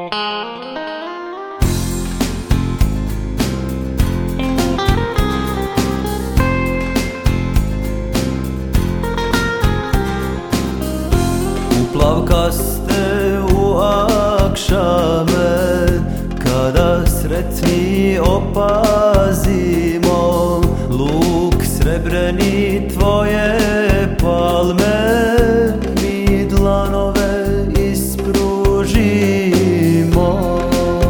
Plavkaste u akšame, kada sretni opazimo luk srebreni tvoje palme, mi dlanove ispružimo.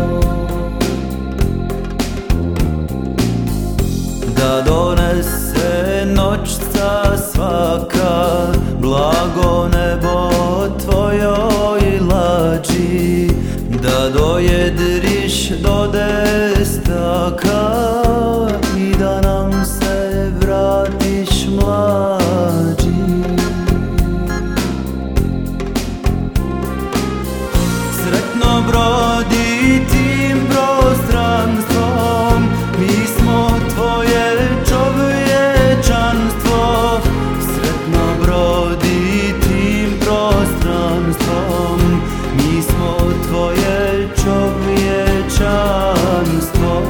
Da donese noćca svaka blago nebo tvojoj lađi, da dojedriš do destaka i da nam se vratiš mlađi. Sretno brodi tim prostranstvom, mi smo tvoje čovječanstvo. Sretno brodi tim prostranstvom, mi smo tvoje čovječanstvo.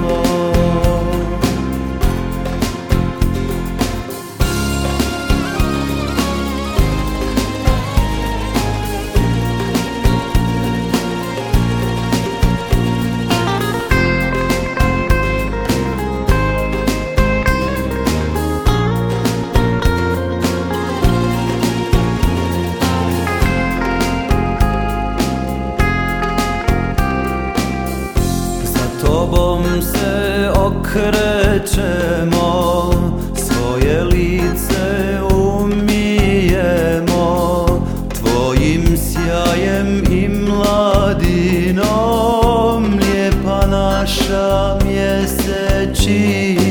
Tobom se okrećemo, svoje lice umijemo, tvojim sjajem i mladinom lijepa naša mjesečina.